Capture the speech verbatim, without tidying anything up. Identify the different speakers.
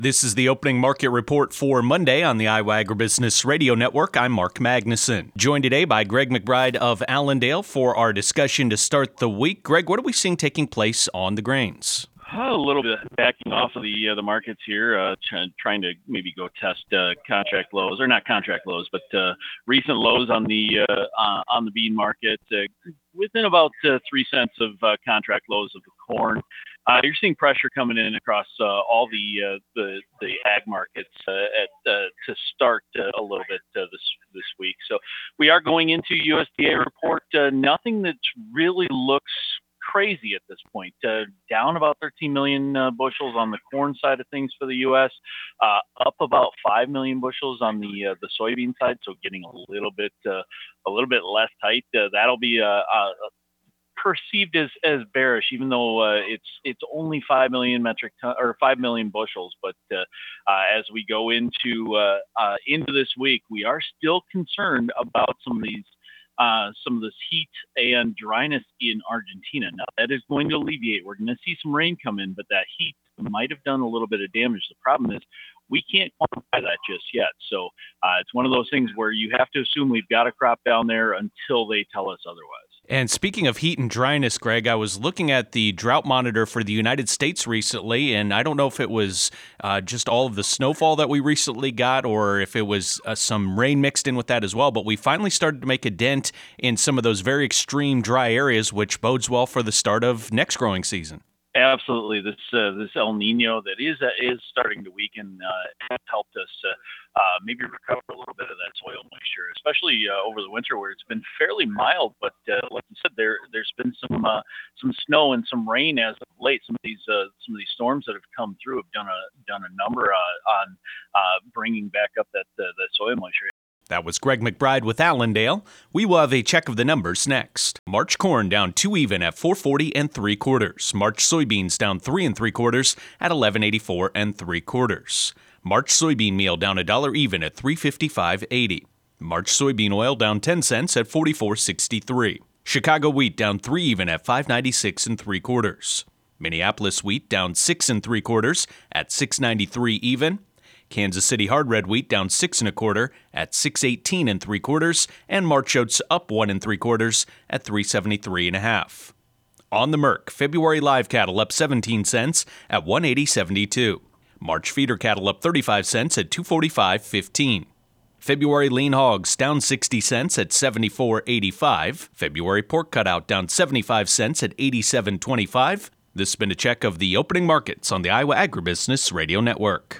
Speaker 1: This is the opening market report for Monday on the Iowa Agribusiness Radio Network. I'm Mark Magnuson, joined today by Greg McBride of Allendale for our discussion to start the week. Greg, what are we seeing taking place on the grains?
Speaker 2: A little bit backing off of the uh, the markets here, uh, trying, trying to maybe go test uh, contract lows, or not contract lows, but uh, recent lows on the uh, uh, on the bean market, uh, within about uh, three cents of uh, contract lows of the corn. Uh, you're seeing pressure coming in across uh, all the uh, the the ag markets uh, at uh, to start uh, a little bit uh, this this week. So we are going into U S D A report. Uh, nothing that really looks crazy at this point. Uh, down about thirteen million uh, bushels on the corn side of things for the U S, uh, up about five million bushels on the uh, the soybean side. So getting a little bit uh, a little bit less tight. Uh, that'll be uh, uh, perceived as, as bearish, even though uh, it's it's only five million metric ton or five million bushels. But uh, uh, as we go into uh, uh, into this week, we are still concerned about some of these. Uh, some of this heat and dryness in Argentina. Now, that is going to alleviate. We're going to see some rain come in, but that heat might have done a little bit of damage. The problem is we can't quantify that just yet. So uh, it's one of those things where you have to assume we've got a crop down there until they tell us otherwise.
Speaker 1: And speaking of heat and dryness, Greg, I was looking at the drought monitor for the United States recently, and I don't know if it was uh, just all of the snowfall that we recently got or if it was uh, some rain mixed in with that as well, but we finally started to make a dent in some of those very extreme dry areas, which bodes well for the start of next growing season.
Speaker 2: Absolutely. This uh, this El Nino that is uh, is starting to weaken uh, has helped us uh, uh, maybe recover a little bit of that soil moisture, especially uh, over the winter where it's been fairly mild. But uh, like you said, there there's been some uh, some snow and some rain as of late. Some of these uh, some of these storms that have come through have done a done a number uh, on uh, bringing back up that uh, that soil moisture.
Speaker 1: That was Greg McBride with Allendale. We will have a check of the numbers next. March corn down two even at four forty and three quarters. March soybeans down three and three quarters at eleven eighty-four and three quarters. March soybean meal down a dollar even at three fifty-five eighty. March soybean oil down ten cents at forty-four sixty-three. Chicago wheat down three even at five ninety-six and three quarters. Minneapolis wheat down six and three quarters at six ninety-three even. Kansas City hard red wheat down six and a quarter at six eighteen and three quarters, and March oats up one and three quarters at three seventy-three and a half. On the Merc, February live cattle up seventeen cents at one eighty seventy-two. March feeder cattle up thirty-five cents at two forty-five fifteen. February lean hogs down sixty cents at seventy-four eighty-five. February pork cutout down seventy-five cents at eighty-seven twenty-five. This has been a check of the opening markets on the Iowa Agribusiness Radio Network.